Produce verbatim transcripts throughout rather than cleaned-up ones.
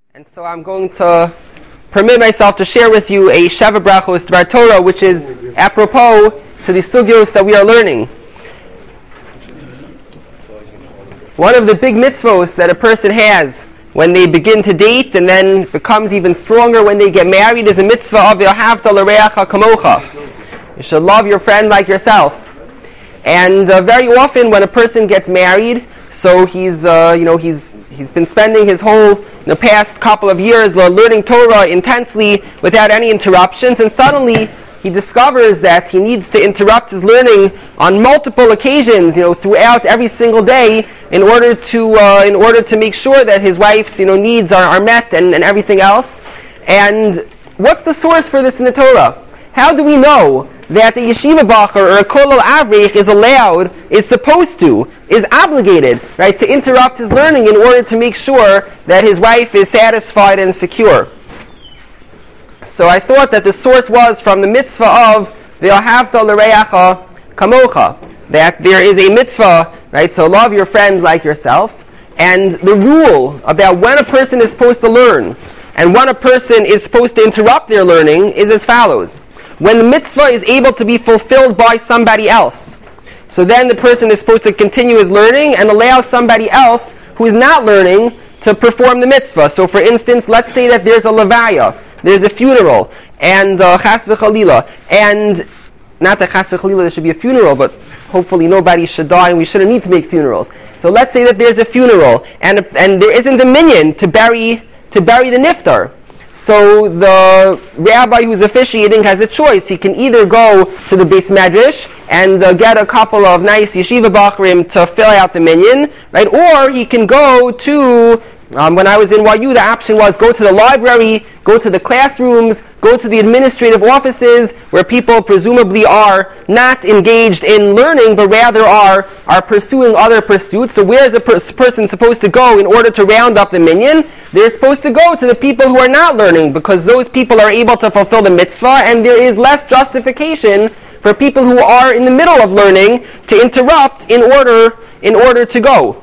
And so I'm going to permit myself to share with you a Sheva Brachos Dvar Torah, which is apropos to the sugyos that we are learning. One of the big mitzvos that a person has when they begin to date and then becomes even stronger when they get married is a mitzvah of Yohavta l'reacha kamocha. You should love your friend like yourself. And uh, very often when a person gets married, so he's, uh, you know, he's he's been spending his whole the past couple of years learning Torah intensely without any interruptions, and suddenly he discovers that he needs to interrupt his learning on multiple occasions, you know, throughout every single day, in order to uh, in order to make sure that his wife's, you know, needs are, are met and, and everything else. And what's the source for this in the Torah? How do we know that a yeshiva bacher or a kolel avrich is allowed, is supposed to, is obligated, right, to interrupt his learning in order to make sure that his wife is satisfied and secure? So I thought that the source was from the mitzvah of V'ahavta l'reacha kamocha, that there is a mitzvah, right, to love your friend like yourself, and the rule about when a person is supposed to learn and when a person is supposed to interrupt their learning is as follows. When the mitzvah is able to be fulfilled by somebody else, so then the person is supposed to continue his learning and allow somebody else who is not learning to perform the mitzvah. So for instance, let's say that there's a levaya, there's a funeral, and uh, chas v'chalila, and not that chas v'chalila there should be a funeral, but hopefully nobody should die and we shouldn't need to make funerals. So let's say that there's a funeral, and and there isn't a minyan to bury to bury the niftar. So the rabbi who's officiating has a choice. He can either go to the Beis Medrash and uh, get a couple of nice yeshiva bachrim to fill out the minyan, right? Or he can go to, um, when I was in Y U, the option was go to the library, go to the classrooms, go to the administrative offices where people presumably are not engaged in learning, but rather are are pursuing other pursuits. So where is a pers- person supposed to go in order to round up the minyan? They're supposed to go to the people who are not learning, because those people are able to fulfill the mitzvah, and there is less justification for people who are in the middle of learning to interrupt in order in order to go.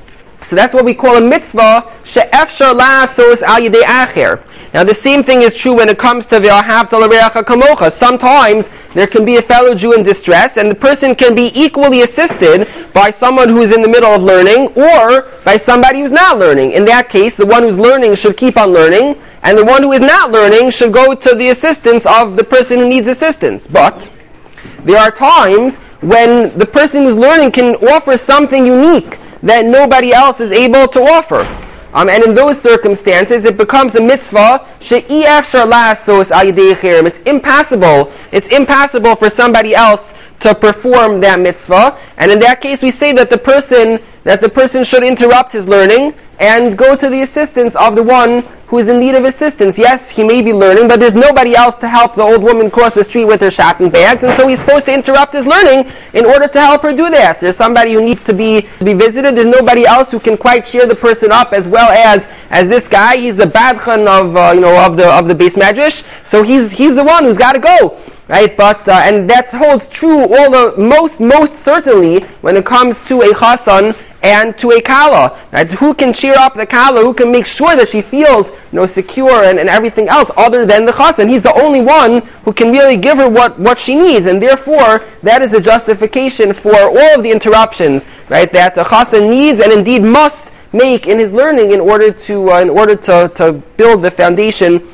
So that's what we call a mitzvah, she'efshar la'asos al yedei acher. Now the same thing is true when it comes to v'ahavta l'reacha kamocha. Sometimes there can be a fellow Jew in distress, and the person can be equally assisted by someone who is in the middle of learning, or by somebody who's not learning. In that case, the one who's learning should keep on learning, and the one who is not learning should go to the assistance of the person who needs assistance. But there are times when the person who's learning can offer something unique that nobody else is able to offer. Um, and in those circumstances, it becomes a mitzvah, she'i efshar la'asos al yedei acherim. It's impossible, it's impossible for somebody else to perform that mitzvah. And in that case, we say that the person, that the person should interrupt his learning and go to the assistance of the one who is in need of assistance. Yes, he may be learning, but there's nobody else to help the old woman cross the street with her shopping bags, and so he's supposed to interrupt his learning in order to help her do that. There's somebody who needs to be to be visited. There's nobody else who can quite cheer the person up as well as as this guy. He's the badchan of uh, you know of the of the Beis Medrash, so he's he's the one who's got to go. Right, but uh, and that holds true all the most most certainly when it comes to a chasan and to a kala. Right, who can cheer up the kala? Who can make sure that she feels, you know, secure and, and everything else other than the chasan? He's the only one who can really give her what, what she needs, and therefore that is a justification for all of the interruptions, right, that the chasan needs and indeed must make in his learning in order to uh, in order to, to build the foundation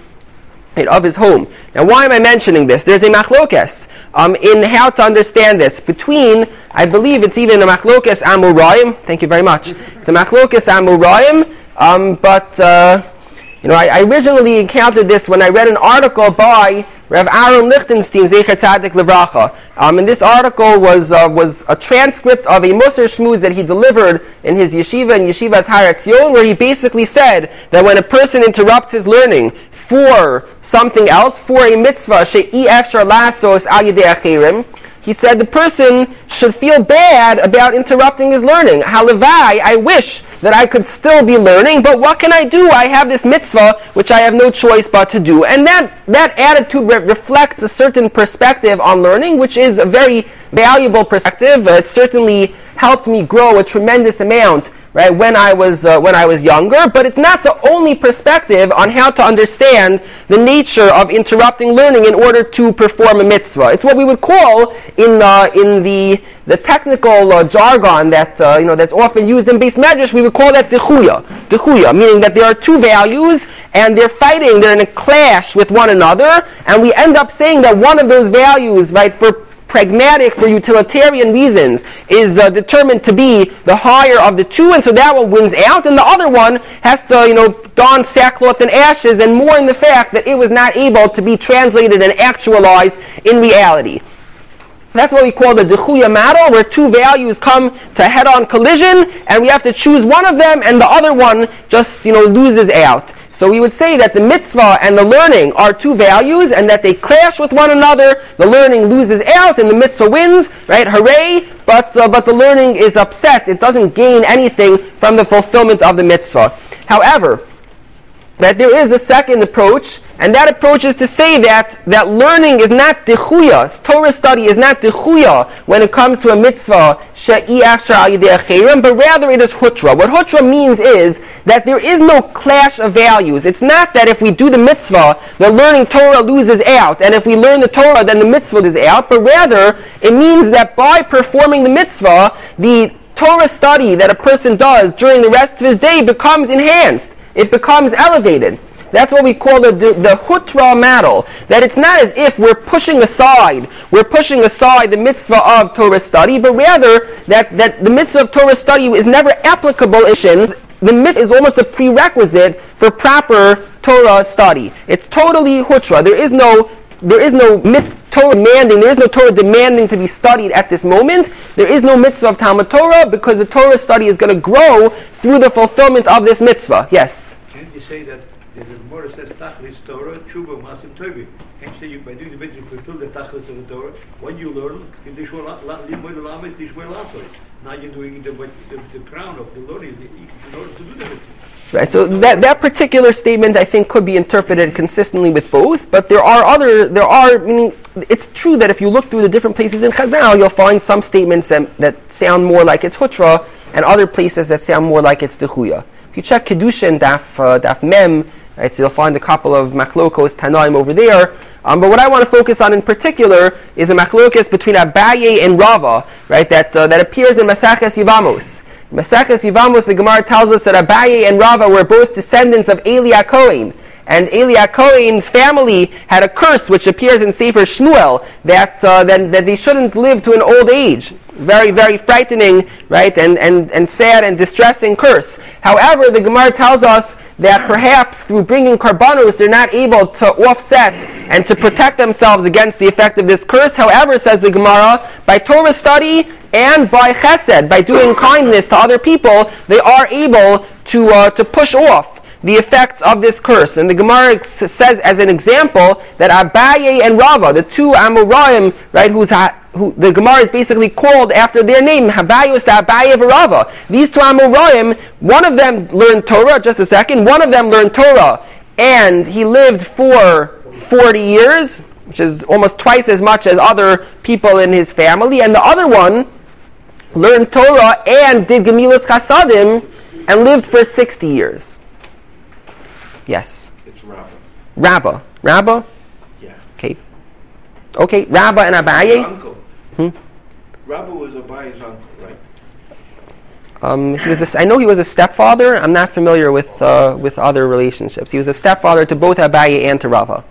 of his home. Now, why am I mentioning this? There's a machlokes um, in how to understand this between, I believe it's even a machlokes amurayim. Thank you very much. It's a machlokes amurayim, um, but uh, you know, I, I originally encountered this when I read an article by Rav Aaron Lichtenstein, Zecher Tzadik Livracha. Um, and this article was uh, was a transcript of a Musar Shmuz that he delivered in his yeshiva, in Yeshiva's Har Etzion, where he basically said that when a person interrupts his learning for something else, for a mitzvah, she'i efshar la'asos al yedei acherim, he said the person should feel bad about interrupting his learning. Halavai, I wish that I could still be learning, but what can I do? I have this mitzvah which I have no choice but to do. And that, that attitude re- reflects a certain perspective on learning, which is a very valuable perspective. Uh, it certainly helped me grow a tremendous amount right, when I was uh, when I was younger, but it's not the only perspective on how to understand the nature of interrupting learning in order to perform a mitzvah. It's what we would call in uh, in the the technical uh, jargon that uh, you know that's often used in Beis Medrash. We would call that dichuya, dichuya, meaning that there are two values and they're fighting, they're in a clash with one another, and we end up saying that one of those values, right, for pragmatic, for utilitarian reasons, is uh, determined to be the higher of the two, and so that one wins out, and the other one has to, you know, don sackcloth and ashes and mourn the fact that it was not able to be translated and actualized in reality. That's what we call the dichuya model, where two values come to head-on collision, and we have to choose one of them, and the other one just, you know, loses out. So we would say that the mitzvah and the learning are two values, and that they clash with one another. The learning loses out, and the mitzvah wins, right? Hooray! But uh, but the learning is upset. It doesn't gain anything from the fulfillment of the mitzvah. However, that there is a second approach, and that approach is to say that, that learning is not dichuya, Torah study is not dichuya when it comes to a mitzvah, she'i afshar al yedei acherim, but rather it is hutra. What hutra means is that there is no clash of values. It's not that if we do the mitzvah, the learning Torah loses out, and if we learn the Torah, then the mitzvah is out, but rather it means that by performing the mitzvah, the Torah study that a person does during the rest of his day becomes enhanced. It becomes elevated. That's what we call the, the, the hutra model. That it's not as if we're pushing aside, we're pushing aside the mitzvah of Torah study, but rather that, that the mitzvah of Torah study is never applicable in the mitzvah is almost a prerequisite for proper Torah study. It's totally hutra. There is no there is no mitzvah Torah demanding, there is no Torah demanding to be studied at this moment. There is no mitzvah of Talmud Torah because the Torah study is going to grow through the fulfillment of this mitzvah. Yes? Can't you say that the Gemara says Tachlis Torah, Tshuva, Masim Tovi? Can't you say you, by doing the mitzvah, fulfill the Tachlis of the Torah? What you learn, now you're doing the, the, the crown of the learning in order to do the mitzvah. Right, so that, that particular statement I think could be interpreted consistently with both, but there are other, there are, meaning, it's true that if you look through the different places in Chazal, you'll find some statements that, that sound more like it's hutra, and other places that sound more like it's dichuya. If you check Kedushin, Daf, uh, Daf Mem, right, so you'll find a couple of machlokos, Tanaim over there. Um, but what I want to focus on in particular is a machlokos between Abaye and Rava, right, that uh, that appears in Maseches Yevamos. Maseches Yevamos, the Gemara tells us that Abaye and Rava were both descendants of Eli HaKohen. And Eli HaKohen's family had a curse which appears in Sefer Shmuel that, uh, that that they shouldn't live to an old age. Very, very frightening, right, and, and, and sad and distressing curse. However, the Gemara tells us that perhaps through bringing karbanos, they're not able to offset and to protect themselves against the effect of this curse. However, says the Gemara, by Torah study and by chesed, by doing kindness to other people, they are able to uh, to push off the effects of this curse. And the Gemara says as an example that Abaye and Rava, the two Amoraim, right, who's ha- who the Gemara is basically called after their name, Abaye was the Abaye of Rava. These two Amoraim, one of them learned Torah, just a second, one of them learned Torah, and he lived for forty years, which is almost twice as much as other people in his family, and the other one learned Torah and did Gemilas Chasadim and lived for sixty years. Yes? It's Rabbah. Rabbah. Rabbah? Yeah. Okay. Okay, Rabbah and Abaye? Uncle. Hmm? Rabbah was Abaye's uncle, right? Um, he was. A, I know he was a stepfather. I'm not familiar with uh, with other relationships. He was a stepfather to both Abaye and to Rava.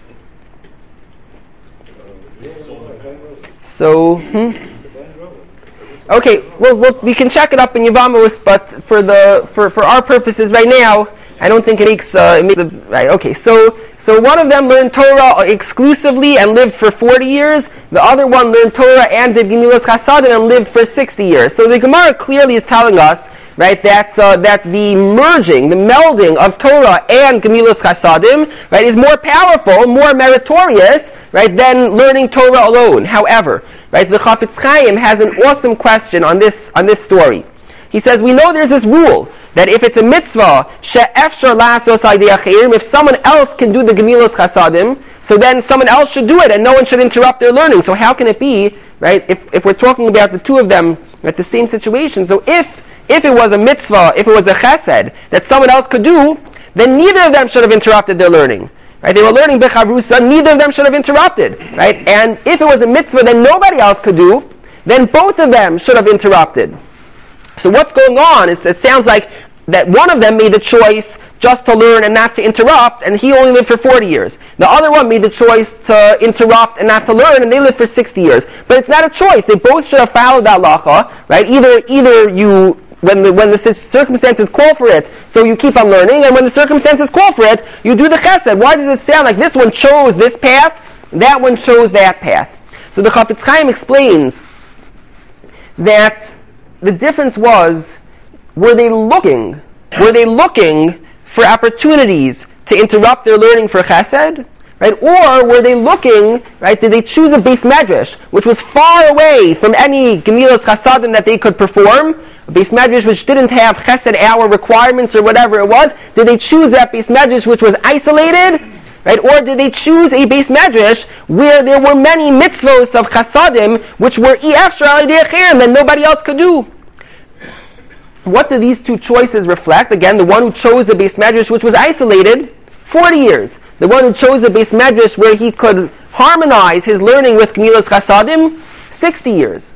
So, hmm? Okay, well, well, we can check it up in Yevamos, but for the for, for our purposes right now, I don't think it makes uh, it makes the, right. Okay, so so one of them learned Torah exclusively and lived for forty years. The other one learned Torah and did Gemilas Chasadim and lived for sixty years. So the Gemara clearly is telling us, right, that uh, that the merging, the melding of Torah and Gemilas Chasadim, right, is more powerful, more meritorious, right, than learning Torah alone. However, right, the Chafetz Chaim has an awesome question on this on this story. He says, we know there's this rule that if it's a mitzvah, she'efshar la'asos ha'idei acherim, if someone else can do the Gemilas Chasadim, so then someone else should do it and no one should interrupt their learning. So how can it be, right, if, if we're talking about the two of them at the same situation? So if if it was a mitzvah, if it was a chesed that someone else could do, then neither of them should have interrupted their learning. Right? They were learning bechavrusa, neither of them should have interrupted. Right? And if it was a mitzvah that nobody else could do, then both of them should have interrupted. So what's going on? It's, it sounds like that one of them made the choice just to learn and not to interrupt, and he only lived for forty years. The other one made the choice to interrupt and not to learn, and they lived for sixty years. But it's not a choice. They both should have followed that halacha, right? Either, either you, when the, when the circumstances call for it, so you keep on learning, and when the circumstances call for it, you do the chesed. Why does it sound like this one chose this path, that one chose that path? So the Chafetz Chaim explains that the difference was, were they looking, were they looking for opportunities to interrupt their learning for chesed, right? Or were they looking, right, did they choose a beis medrash, which was far away from any gemilas chasadim that they could perform, a beis medrash which didn't have chesed hour requirements or whatever it was? Did they choose that beis medrash which was isolated, right? Or did they choose a beis medrash where there were many mitzvos of chasadim which were i'efshar al yedei achirim that nobody else could do? What do these two choices reflect? Again, the one who chose the beis medrash which was isolated, forty years. The one who chose the beis medrash where he could harmonize his learning with gemilas chasadim, sixty years.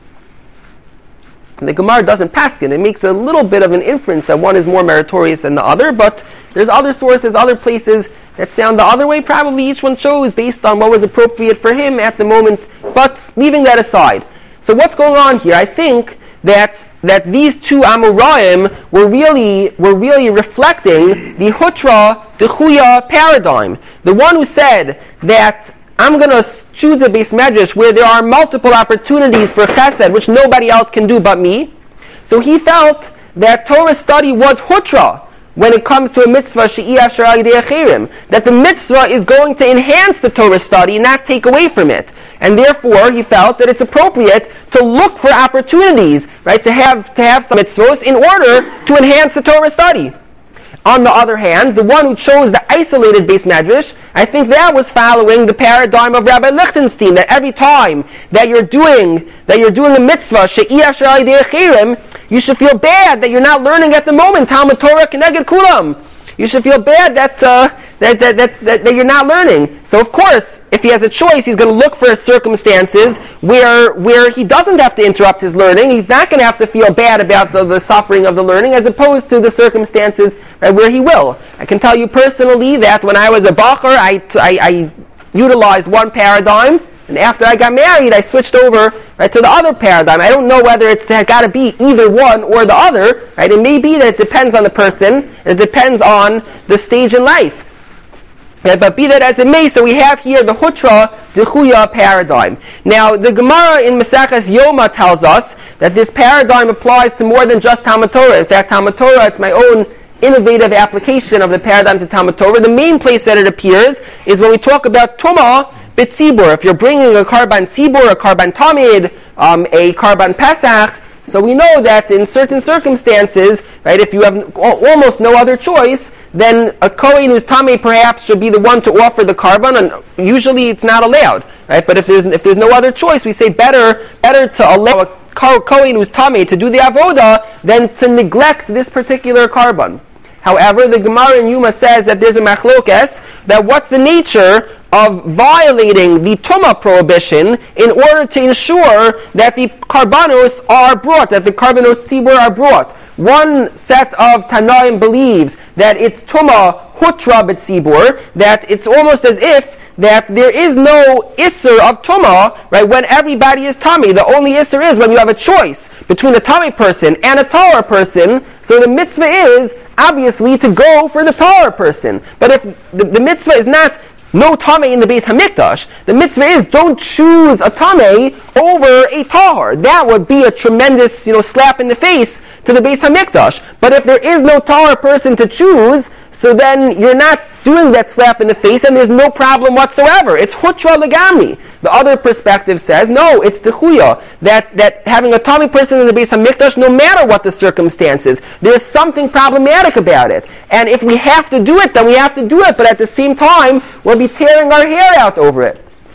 And the Gemara doesn't paskin. It makes a little bit of an inference that one is more meritorious than the other, but there's other sources, other places that sound the other way. Probably each one chose based on what was appropriate for him at the moment, but leaving that aside. So what's going on here? I think that that these two Amoraim were really were really reflecting the Hutra Dechuya paradigm. The one who said that I'm going to choose a beis medrash where there are multiple opportunities for chesed, which nobody else can do but me. So he felt that Torah study was Hutra when it comes to a mitzvah she'iyashar al yedei achirim, that the mitzvah is going to enhance the Torah study, not take away from it. And therefore, he felt that it's appropriate to look for opportunities, right, to have to have some mitzvahs in order to enhance the Torah study. On the other hand, the one who chose the isolated beis medrash, I think that was following the paradigm of Rabbi Lichtenstein, that every time that you're doing that you're doing a mitzvah she'iyashar al yedei achirim, you should feel bad that you're not learning at the moment Talmud Torah keneged kulam. You should feel bad that, uh, that, that, that, that, that you're not learning. So of course, if he has a choice, he's going to look for circumstances where where he doesn't have to interrupt his learning. He's not going to have to feel bad about the, the suffering of the learning, as opposed to the circumstances, right, where he will. I can tell you personally that when I was a bacher, I, I, I utilized one paradigm, and after I got married, I switched over, right, to the other paradigm. I don't know whether it's got to be either one or the other. Right? It may be that it depends on the person, and it depends on the stage in life. Right? But be that as it may, so we have here the Hutra Dechuya paradigm. Now, the Gemara in Maseches Yoma tells us that this paradigm applies to more than just Talmud Torah. In fact, Talmud Torah, it's my own innovative application of the paradigm to Talmud Torah. The main place that it appears is when we talk about Tumah B'tzibur. If you're bringing a karban tzibur, a karban tamid, um, a karban pesach, so we know that in certain circumstances, right, if you have almost no other choice, then a kohen who's tamid perhaps should be the one to offer the karban, and usually it's not allowed, right? But if there's if there's no other choice, we say better better to allow a kohen who's tamid to do the avoda than to neglect this particular karban. However, the Gemara in Yuma says that there's a machlokes, that what's the nature of violating the Tumah prohibition in order to ensure that the karbanos are brought, that the karbanos tzibur are brought. One set of Tanaim believes that it's Tumah Hutra B'tzibur, that it's almost as if that there is no Isser of Tumah, right, when everybody is Tami. The only Isser is when you have a choice between a Tami person and a Tahor person, so the mitzvah is obviously to go for the Tahor person. But if the, the mitzvah is not no Tameh in the Beis Hamikdash, the mitzvah is don't choose a Tameh over a Tahor. That would be a tremendous, you know, slap in the face to the Beis Hamikdash. But if there is no Tahor person to choose, so then you're not doing that slap in the face, and there's no problem whatsoever. It's Hutra Legami. The other perspective says, no, it's the Chuya, that, that having a Tami person in the Beis Hamikdash, no matter what the circumstances, there's something problematic about it. And if we have to do it, then we have to do it, but at the same time, we'll be tearing our hair out over it.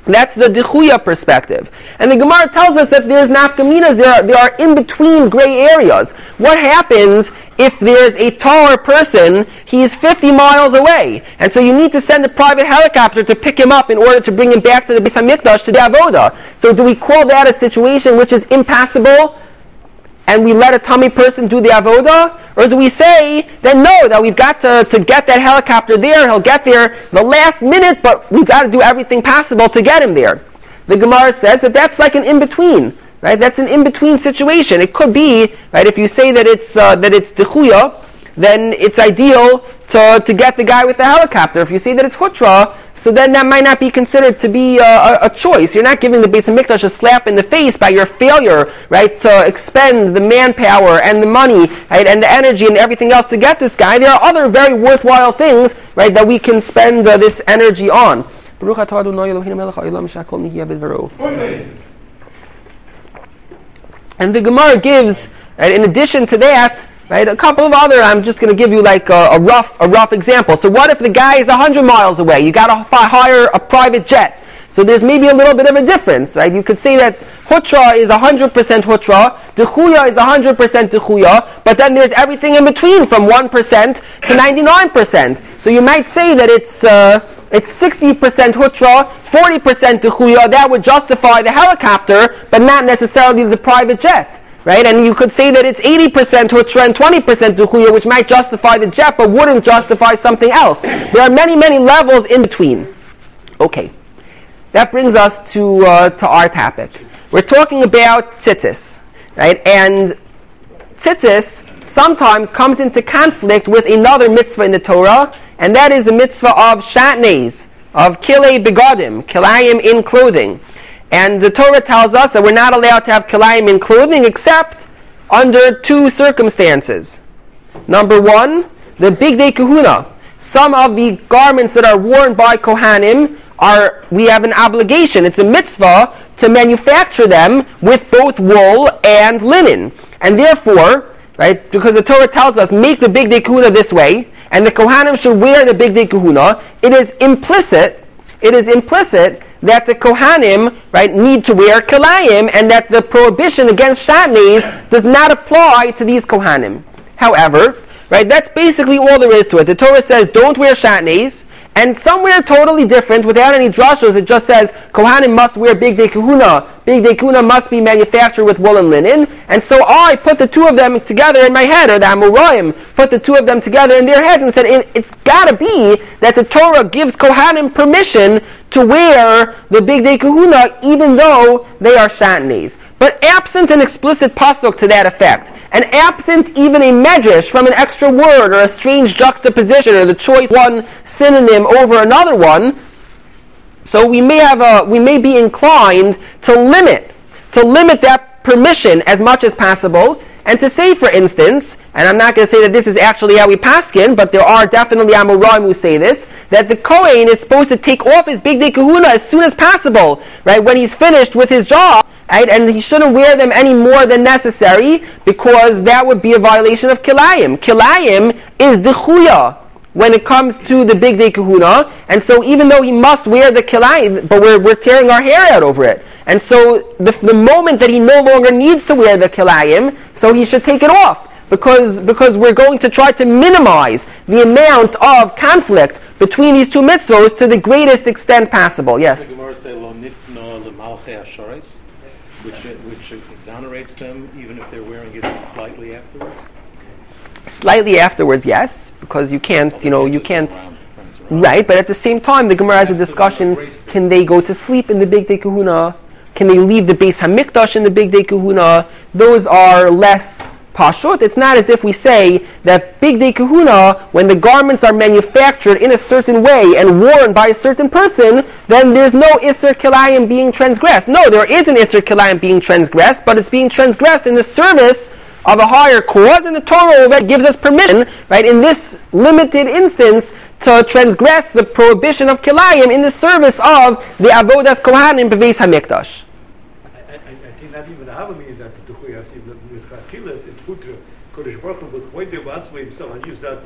That's the Dechuya perspective. And the Gemara tells us that there's nafkaminas, there are, there are in-between gray areas. What happens if there's a taller person, he's fifty miles away, and so you need to send a private helicopter to pick him up in order to bring him back to the Beis HaMikdash, to the Avodah. So do we call that a situation which is impassable, and we let a tummy person do the Avodah? Or do we say that no, that we've got to, to get that helicopter there, he'll get there the last minute, but we've got to do everything possible to get him there? The Gemara says that that's like an in-between, right? That's an in-between situation. It could be, right, if you say that it's uh, that it's Dechuya, then it's ideal to, to get the guy with the helicopter. If you say that it's Hutra, so then that might not be considered to be uh, a, a choice. You're not giving the Beis HaMikdash a slap in the face by your failure, right, to expend the manpower and the money, right, and the energy and everything else to get this guy. There are other very worthwhile things, right, that we can spend uh, this energy on. And the Gemara gives, right, in addition to that, right, a couple of other, I'm just going to give you like a, a rough a rough example. So what if the guy is one hundred miles away? You got to hire a private jet. So there's maybe a little bit of a difference, right? You could say that Hutra is one hundred percent Hutra, Dechuya is one hundred percent Dechuya, but then there's everything in between from one percent to ninety-nine percent. So you might say that it's uh, it's sixty percent Hutra, forty percent Dechuya. That would justify the helicopter, but not necessarily the private jet. Right, and you could say that it's eighty percent Hutra and twenty percent Dechuya, which might justify the jet, but wouldn't justify something else. There are many, many levels in between. Okay, that brings us to uh, to our topic. We're talking about tzitzis, right? And tzitzis sometimes comes into conflict with another mitzvah in the Torah, and that is the mitzvah of shatnez, of kilei begadim, kilayim in clothing. And the Torah tells us that we're not allowed to have kilayim in clothing except under two circumstances. Number one, the Bigdei Kehuna. Some of the garments that are worn by Kohanim are, we have an obligation, it's a mitzvah to manufacture them with both wool and linen. And therefore, right, because the Torah tells us, make the Bigdei Kehuna this way, and the Kohanim should wear the Bigdei Kehuna, it is implicit, it is implicit that the Kohanim, right, need to wear kilayim, and that the prohibition against shatnez does not apply to these Kohanim. However, right, that's basically all there is to it. The Torah says, don't wear shatnez, and somewhere totally different, without any drashos, it just says, Kohanim must wear Bigdei Kehuna. Bigdei Kehuna must be manufactured with wool and linen, and so I put the two of them together in my head, or the Amoraim put the two of them together in their heads and said, it, it's gotta be that the Torah gives Kohanim permission to wear the Bigdei Kehuna even though they are shatnez. But absent an explicit pasuk to that effect, and absent even a medrash from an extra word or a strange juxtaposition or the choice one synonym over another one, so we may have a, we may be inclined to limit, to limit that permission as much as possible, and to say, for instance, and I'm not going to say that this is actually how we paskin, but there are definitely Amoraim who say this, that the Kohen is supposed to take off his Bigdei Kehuna as soon as possible, right, when he's finished with his job, right, and he shouldn't wear them any more than necessary, because that would be a violation of Kilayim. Kilayim is Dechuya when it comes to the Bigdei Kehuna, and so even though he must wear the Kilayim, but we're, we're tearing our hair out over it. And so the, the moment that he no longer needs to wear the Kilayim, so he should take it off. Because, because we're going to try to minimize the amount of conflict between these two mitzvahs to the greatest extent possible. Yes? The Gemara says, Lo nitna lemalchei hasharis, which which exonerates them even if they're wearing it slightly afterwards? Slightly afterwards, yes, because you can't, well, you know, you can't... Around, around. Right, but at the same time, the Gemara has a discussion, can they go to sleep in the Bigdei Kehuna? Can they leave the Beis HaMikdash in the Bigdei Kehuna? Those are less pashut. It's not as if we say that Bigdei Kehuna, when the garments are manufactured in a certain way and worn by a certain person, then there's no Isser Kilayim being transgressed. No, there is an Isser Kilayim being transgressed, but it's being transgressed in the service of a higher cause, and the Torah already gives us permission, right, in this limited instance, to transgress the prohibition of Kilayim in the service of the Avodas Kohanim Beis HaMikdash. I, I, I think not even the Havami is that the Chuya, it's Putra. Kodesh Baruch Hu, but when they want himself, and use that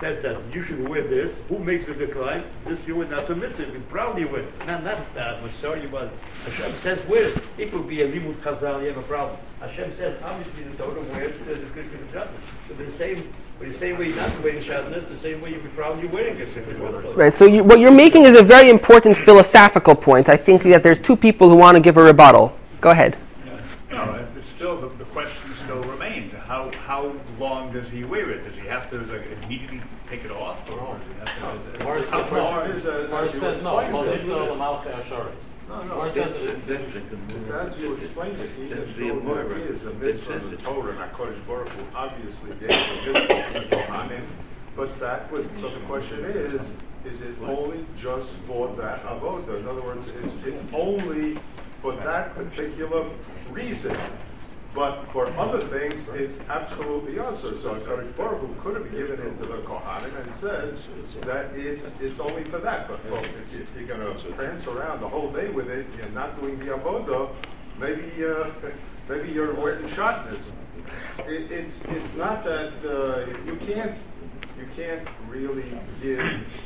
says that you should wear this. Who makes the decline? This you would not submit to. You're proud you wear. Not not that. I'm sorry, but Hashem says wear it. It will be a limud chazal. You have a problem. Hashem says obviously the Torah wears the description of Shabbos. So the same, the same way you're not wearing Shabbos, the same way you'd be proud you're wearing it. Right. So you, what you're making is a very important philosophical point. I think that there's two people who want to give a rebuttal. Go ahead. No, it's still the, the question still remains. How how long does he wear it? Does he have to like, immediately take it off, or does he have to? Or it how says much no. is, uh, Or it as you says no. explained it? Molitno l'malchei Hasharis. No, no, Or it that's, says it- that's, It's as you explained it. Even That's the though Amora. there is a It mitzvah says of the it. Torah, and HaKadosh Baruch Hu obviously gave a mitzvah to the Kohanim, but that was, so the question is, is it only just for that avodah? In other words, it's, it's only for that particular reason. But for other things, it's absolutely also. So HaKadosh Baruch Hu could have given it to the Kohanim and said that it's it's only for that. But well, if, if you're going to prance around the whole day with it, you're not doing the avodah, maybe uh, maybe you're wearing shotness. It, it's it's not that uh, you can't you can't really give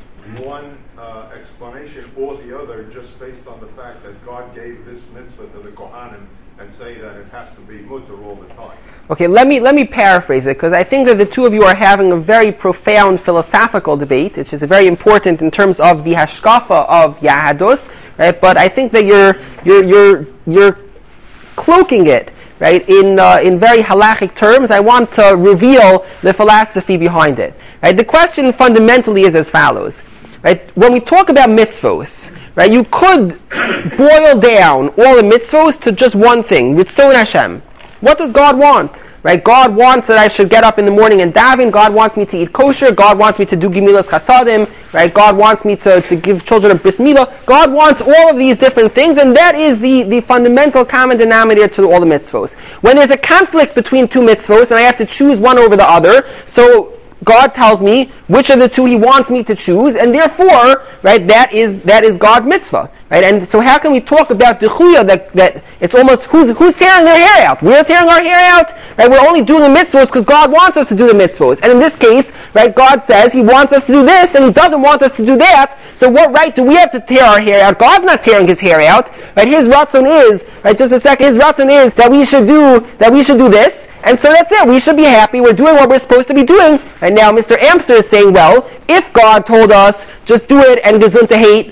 one uh, explanation or the other just based on the fact that God gave this mitzvah to the Kohanim and say that it has to be mutter all the time. Okay, let me let me paraphrase it, because I think that the two of you are having a very profound philosophical debate, which is very important in terms of the hashkafa of Yahadus, right? But I think that you're you're you're you're cloaking it, right, in uh, in very halachic terms. I want to reveal the philosophy behind it. Right? The question fundamentally is as follows. Right? When we talk about mitzvos, right, you could boil down all the mitzvos to just one thing, Ritzon Hashem. What does God want? Right? God wants that I should get up in the morning and daven. God wants me to eat kosher. God wants me to do gemilas chasadim. Right? God wants me to, to give children a bris milah. God wants all of these different things, and that is the, the fundamental common denominator to all the mitzvos. When there's a conflict between two mitzvos, and I have to choose one over the other, so God tells me which of the two He wants me to choose, and therefore, right, that is that is God's mitzvah, right? And so, how can we talk about dechuya that that it's almost who's who's tearing their hair out? We're tearing our hair out, right? We're only doing the mitzvahs because God wants us to do the mitzvahs, and in this case, right, God says He wants us to do this, and He doesn't want us to do that. So, what right do we have to tear our hair out? God's not tearing His hair out, right? His ratzon is, right? Just a second, His ratzon is that we should do that we should do this. And so that's it. We should be happy. We're doing what we're supposed to be doing. And now Mister Amster is saying, well, if God told us, just do it and gesund to hate,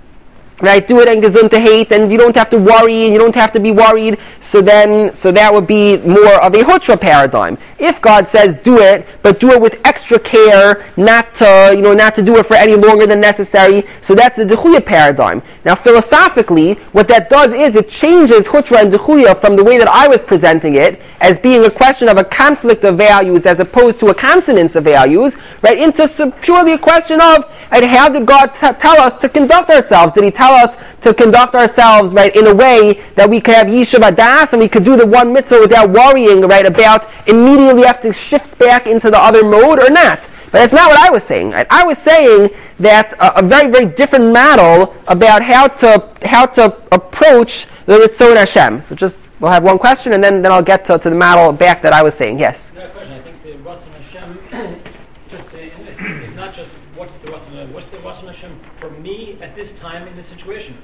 right? Do it and gesund to hate, and you don't have to worry, and you don't have to be worried. So then, so that would be more of a hutra paradigm. If God says do it, but do it with extra care, not to, you know, not to do it for any longer than necessary. So that's the dechuya paradigm. Now, philosophically, what that does is it changes hutra and dechuya from the way that I was presenting it, as being a question of a conflict of values as opposed to a consonance of values, right, into some, purely a question of, and how did God t- tell us to conduct ourselves? Did He tell us to conduct ourselves, right, in a way that we could have yishuv adas and we could do the one mitzvah without worrying, right, about immediately have to shift back into the other mode or not? But that's not what I was saying. Right? I was saying that a, a very, very different model about how to how to approach the Ritzon Hashem. So just we'll have one question, and then, then I'll get to, to the model back that I was saying. Yes. No question. I think the Ritzon Hashem, just to, it's not just what's the Ritzon Hashem. What's the Ritzon Hashem for me at this time in this situation?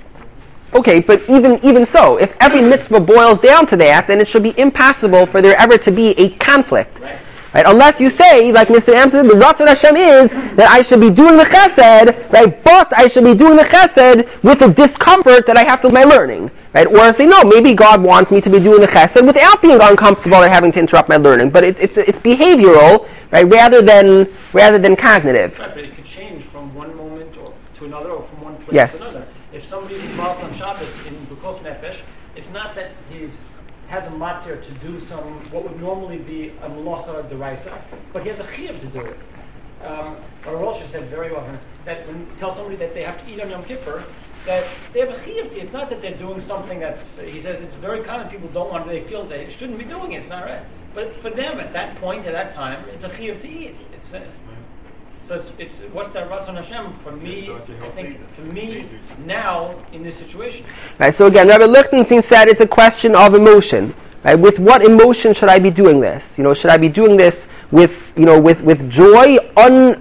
Okay, but even even so, if every mitzvah boils down to that, then it should be impossible for there ever to be a conflict. Right. Right? Unless you say, like Mister Amster, the Ratzon Hashem is that I should be doing the chesed, right? But I should be doing the chesed with the discomfort that I have to my learning, right? Or say, no, maybe God wants me to be doing the chesed without being uncomfortable or having to interrupt my learning. But it, it's it's behavioral, right? Rather than rather than cognitive. Right, but it could change from one moment or to another, or from one place Yes. to another. If somebody is involved on Shabbos in B'kol Nefesh, it's not that he's has a matir to do some, what would normally be a melacha deraisa, but he has a chiyuv to do it. Um, or Rosh said very often that when you tell somebody that they have to eat on Yom Kippur, that they have a chiyuv to. It's not that they're doing something that's, he says it's very common, people don't want, they feel they shouldn't be doing it, it's not right. But for them at that point, at that time, it's a chiyuv to eat. It's a, so it's, it's what's that Ratzon Hashem for me, I think, for me, now, in this situation. Right, so again, Rabbi Lichtenstein said it's a question of emotion. Right? With what emotion should I be doing this? You know, should I be doing this with you know with, with joy, un,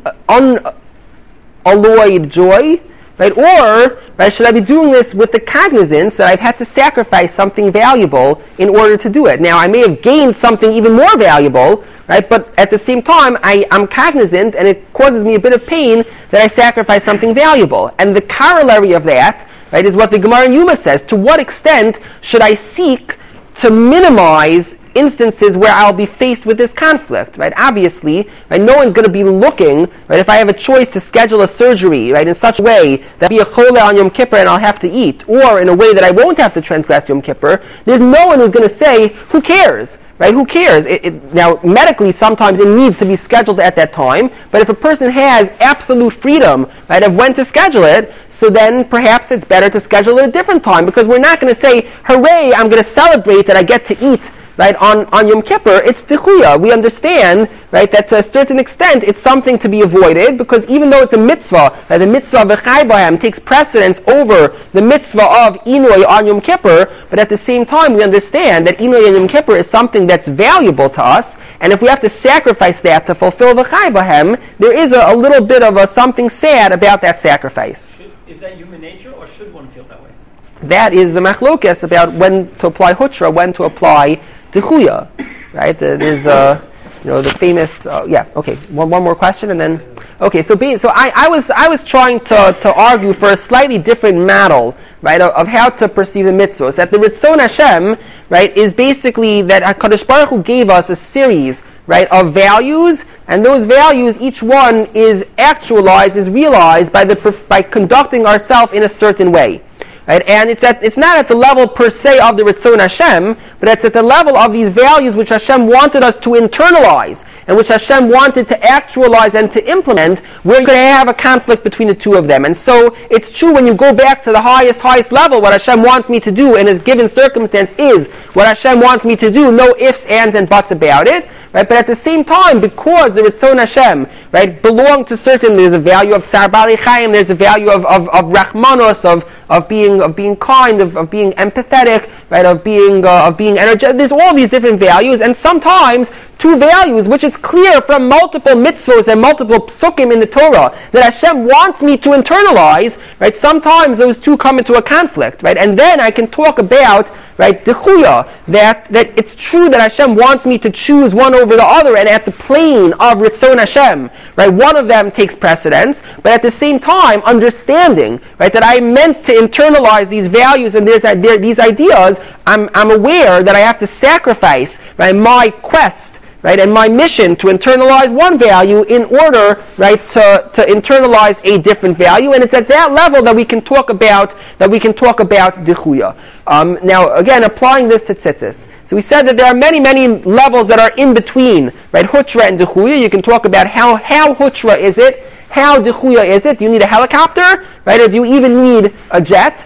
unalloyed joy, right? Or right, should I be doing this with the cognizance that I've had to sacrifice something valuable in order to do it? Now, I may have gained something even more valuable, right? But at the same time, I, I'm cognizant, and it causes me a bit of pain that I sacrifice something valuable. And the corollary of that, right, is what the Gemara in Yuma says. To what extent should I seek to minimize instances where I'll be faced with this conflict, right? Obviously, right, no one's going to be looking, right, if I have a choice to schedule a surgery, right, in such a way that I'll be a chole on Yom Kippur and I'll have to eat, or in a way that I won't have to transgress Yom Kippur, there's no one who's going to say, who cares? Right? Who cares? It, it, now, medically, sometimes it needs to be scheduled at that time, but if a person has absolute freedom, right, of when to schedule it, so then perhaps it's better to schedule it at a different time, because we're not going to say, hooray, I'm going to celebrate that I get to eat, right, on, on Yom Kippur. It's Tichuya. We understand, right, that to a certain extent it's something to be avoided, because even though it's a mitzvah, right, the mitzvah of V'chai B'hem takes precedence over the mitzvah of Inui on Yom Kippur, but at the same time we understand that Inui on Yom Kippur is something that's valuable to us, and if we have to sacrifice that to fulfill V'chai B'hem, there is a, a little bit of a something sad about that sacrifice. Should, is that human nature, or should one feel that way? That is the machlokas about when to apply hutra, when to apply Tichuya, right? There's uh, you know the famous uh, yeah. Okay, one one more question and then okay. So be, so I, I was I was trying to, to argue for a slightly different model, right, of, of how to perceive the mitzvahs. That the Ritzon Hashem, right, is basically that HaKadosh Baruch Hu gave us a series, right, of values, and those values, each one is actualized, is realized by the by conducting ourselves in a certain way. Right? And it's at, it's not at the level per se of the Ritzon Hashem, but it's at the level of these values which Hashem wanted us to internalize, and which Hashem wanted to actualize and to implement. We're going to have a conflict between the two of them. And so it's true when you go back to the highest, highest level, what Hashem wants me to do in a given circumstance is what Hashem wants me to do, no ifs, ands, and buts about it. Right? But at the same time, because the Ritzon Hashem, right, belong to certain, there's a value of Tsar Bali Chaim, there's a value of, of, of Rachmanos, of, of being of being kind, of, of being empathetic, right, of being uh, of being energetic. There's all these different values, and sometimes two values, which is clear from multiple mitzvos and multiple psukim in the Torah, that Hashem wants me to internalize, right, sometimes those two come into a conflict, right, and then I can talk about, right, Tichuya, that, that it's true that Hashem wants me to choose one over the other, and at the plane of Ritzon Hashem, right, one of them takes precedence, but at the same time, understanding, right, that I meant to internalize these values and there's, there, these ideas, I'm, I'm aware that I have to sacrifice, right, my quest, right, and my mission to internalize one value in order, right, to, to internalize a different value, and it's at that level that we can talk about that we can talk about Tichuya. Um, now, again, applying this to tzitzis. So we said that there are many, many levels that are in between, right, hutra and Tichuya. You can talk about how how hutra is it, how Tichuya is it. Do you need a helicopter, right, or do you even need a jet?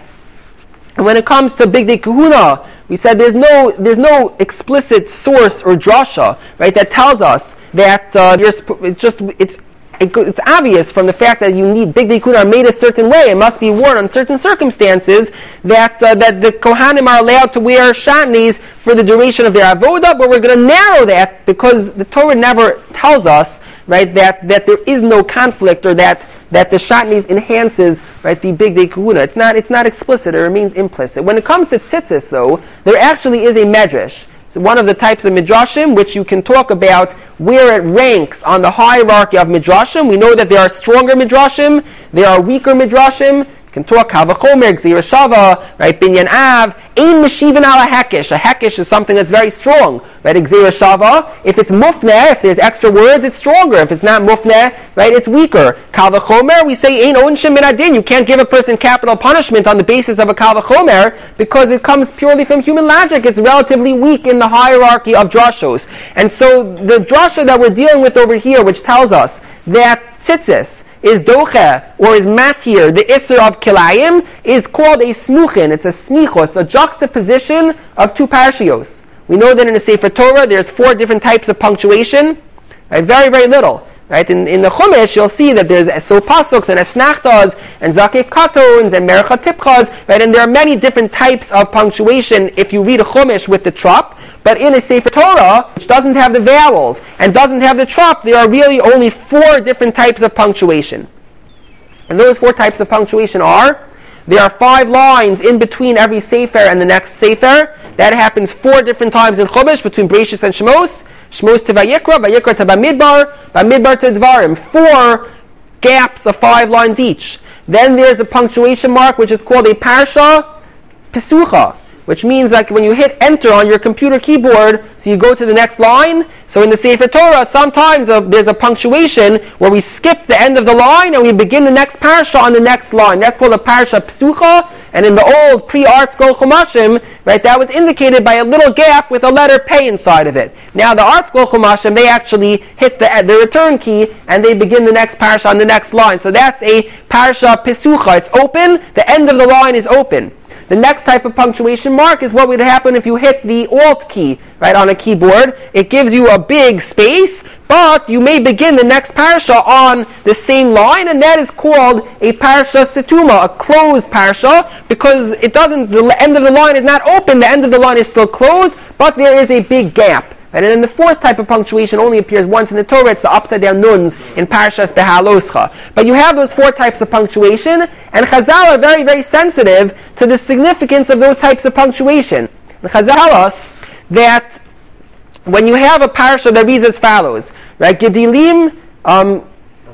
And when it comes to Big Day Kahuna, we said there's no there's no explicit source or drasha, right, that tells us that uh, you're sp- it's just it's it's obvious from the fact that you need Big Day Kahuna are made a certain way, it must be worn on certain circumstances, that uh, that the Kohanim are allowed to wear shatnez for the duration of their avoda, but we're going to narrow that because the Torah never tells us, right, that, that there is no conflict, or that, that the shatnez enhances, right, the Big Day Kahuna. It's not it's not explicit, it remains implicit. When it comes to tzitzis, though, there actually is a medrash. So one of the types of midrashim which you can talk about where it ranks on the hierarchy of midrashim. We know that there are stronger midrashim, there are weaker midrashim. You can talk Havachomer, Gzira Shava, right, Binyan Av. Ein Meshivin ala Hekesh. A Hekesh is something that's very strong, right? Gzira Shava. If it's Mufneh, if there's extra words, it's stronger. If it's not Mufneh, right, it's weaker. Kavachomer, we say Ein Onshim Min Adin. You can't give a person capital punishment on the basis of a Kavachomer because it comes purely from human logic. It's relatively weak in the hierarchy of drashos. And so the drasha that we're dealing with over here, which tells us that tzitzis is doche, or is matir, the isser of kilayim, is called a smuchin. It's a smichos, a juxtaposition of two parshios. We know that in the Sefer Torah there's four different types of punctuation, right? Very, very little. Right? In, in the Chumash, you'll see that there's so pasuks and esnachtas and zakek katons and mercha tipchas, right? And there are many different types of punctuation if you read a Chumash with the trop. But in a Sefer Torah, which doesn't have the vowels and doesn't have the trop, there are really only four different types of punctuation. And those four types of punctuation are, there are five lines in between every Sefer and the next Sefer. That happens four different times in Chumash, between Bereishis and Shemos. Shemos to Vayikra, Vayikra to Bamidbar, Bamidbar to Dvarim. Four gaps of five lines each. Then there's a punctuation mark which is called a Parsha Pesucha, which means like when you hit enter on your computer keyboard, so you go to the next line. So in the Sefer Torah, sometimes uh, there's a punctuation where we skip the end of the line and we begin the next parsha on the next line. That's called a Parsha Pesucha. And in the old pre-Art Scroll Chumashim, right, that was indicated by a little gap with a letter Pei inside of it. Now the Art Scroll Chumashim, they actually hit the, the return key and they begin the next parsha on the next line. So that's a Parsha Pesucha. It's open. The end of the line is open. The next type of punctuation mark is what would happen if you hit the Alt key, right, on a keyboard. It gives you a big space, but you may begin the next parsha on the same line, and that is called a Parsha Situma, a closed parsha, because it doesn't, the end of the line is not open, the end of the line is still closed, but there is a big gap. And then the fourth type of punctuation only appears once in the Torah. It's the upside down nuns in Parshas Behaloscha. But you have those four types of punctuation, and Chazal are very, very sensitive to the significance of those types of punctuation. The Chazal tell us that when you have a parsha that reads as follows, right? Gedilim, um,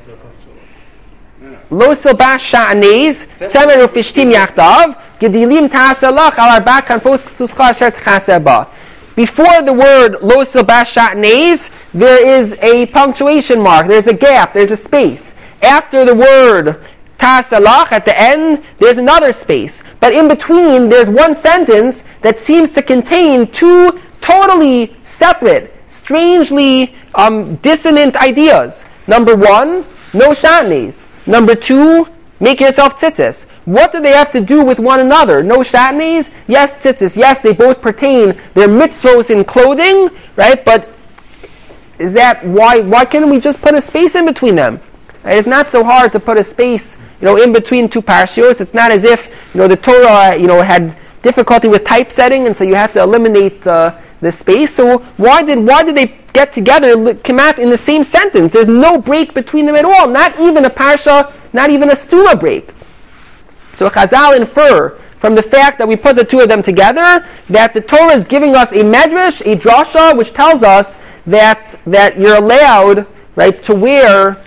Lo silbash sha'anez, semer ufishtim yachdav, Gedilim ta'asalach al arba kanfos ksuscha asher t'chaseh ba. Before the word lo silbash sha'anez, there is a punctuation mark, there's a gap, there's a space. After the word ta'asalach at the end, there's another space. But in between, there's one sentence that seems to contain two totally separate, strangely um, dissonant ideas. Number one, no shatnez. Number two, make yourself tzitzis. What do they have to do with one another? No shatnez? Yes, tzitzis. Yes, they both pertain. They're mitzvos in clothing, right? But is that why? Why can't we just put a space in between them? Right? It's not so hard to put a space, you know, in between two parshios. It's not as if, you know, the Torah, you know, had difficulty with typesetting, and so you have to eliminate uh, the space. So why did why did they get together, come out in the same sentence? There's no break between them at all. Not even a parsha, not even a stuma break. So Chazal infer from the fact that we put the two of them together that the Torah is giving us a medrash, a drasha, which tells us that that you're allowed, right, to wear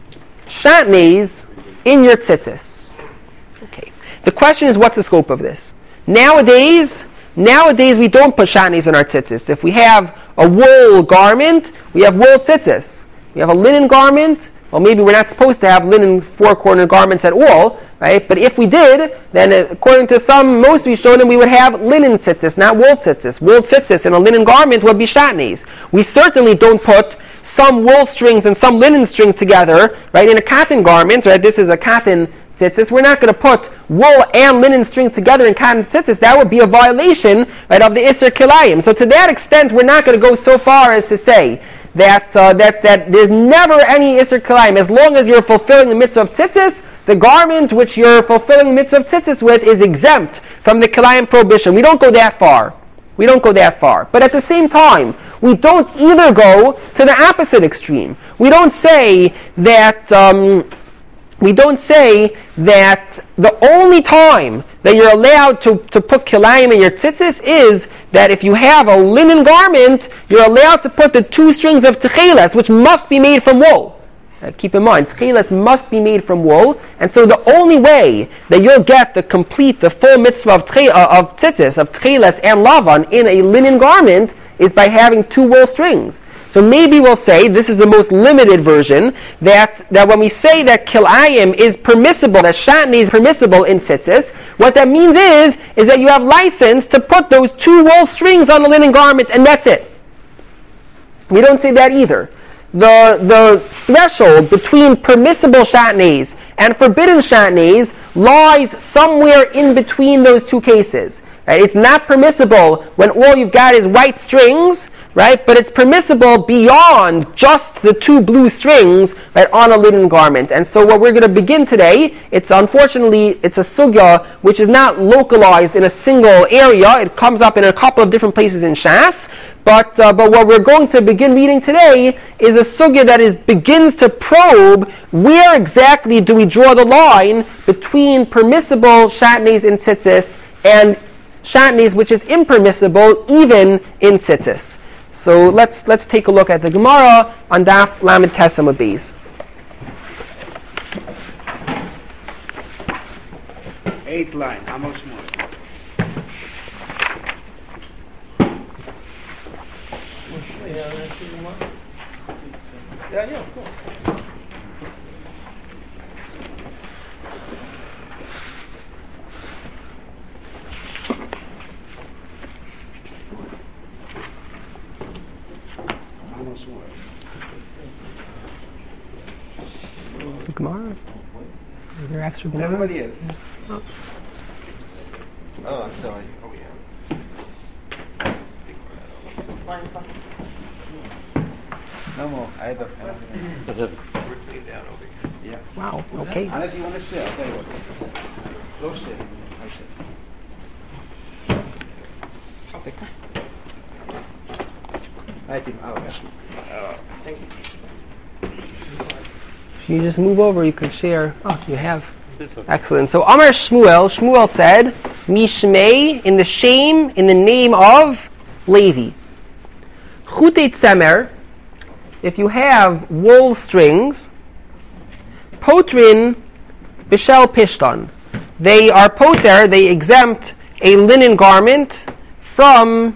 shatnez in your tzitzis. Okay. The question is, what's the scope of this? Nowadays, nowadays we don't put shatnez in our tzitzis. If we have a wool garment, we have wool tzitzis. We have a linen garment, well, maybe we're not supposed to have linen four-corner garments at all, right? But if we did, then according to some, most Rishonim, we would have linen tzitzis, not wool tzitzis. Wool tzitzis in a linen garment would be shatnez. We certainly don't put some wool strings and some linen strings together, right, in a cotton garment, right? This is a cotton tzitzis. We're not going to put wool and linen strings together in cotton tzitzis. That would be a violation, right, of the Isser Kilayim. So to that extent, we're not going to go so far as to say that uh, that that there's never any Isser Kilayim. As long as you're fulfilling the mitzvah of tzitzis, the garment which you're fulfilling the mitzvah of tzitzis with is exempt from the Kilayim prohibition. We don't go that far. We don't go that far. But at the same time, we don't either go to the opposite extreme. We don't say that um, we don't say that the only time that you're allowed to, to put kilayim in your tzitzis is that if you have a linen garment, you're allowed to put the two strings of techeles, which must be made from wool. Uh, keep in mind, techeles must be made from wool, and so the only way that you'll get the complete, the full mitzvah of, tche, uh, of tzitzis, of techeles and lavan in a linen garment is by having two wool strings. So maybe we'll say, this is the most limited version, that, that when we say that kilayim is permissible, that shatnez is permissible in tzitzis, what that means is, is that you have license to put those two wool strings on the linen garment, and that's it. We don't say that either. The, the threshold between permissible shatnez and forbidden shatnez lies somewhere in between those two cases. Right? It's not permissible when all you've got is white strings, right? But it's permissible beyond just the two blue strings, right, on a linen garment. And so what we're going to begin today, it's unfortunately, it's a sugya which is not localized in a single area. It comes up in a couple of different places in Shas. But uh, but what we're going to begin reading today is a sugya that is begins to probe where exactly do we draw the line between permissible shatnez in tzitzis and shatnez which is impermissible even in tzitzis. So let's let's take a look at the Gemara on Daf Lamed Tes Amud Beis. Eighth line, Amos more. Yeah, yeah, of course. Amos more. The Gemara? Is there extra Gemara? Everybody is. Oh. Oh, I'm sorry. Oh, yeah. No more. I don't have. We're clean down over here. Yeah. Wow, okay. Unless you want to stay, I'll tell you what. Go stay. I said. I'll take it. I think I'll ask. Uh, thank you. If you just move over, you could share. Oh, you have. Excellent. So Amar Shmuel, Shmuel said, Mishmei, in the shame, in the name of Levi. Chutei tzemer, if you have wool strings, potrin b'shel pishtan. They are poter, they exempt a linen garment from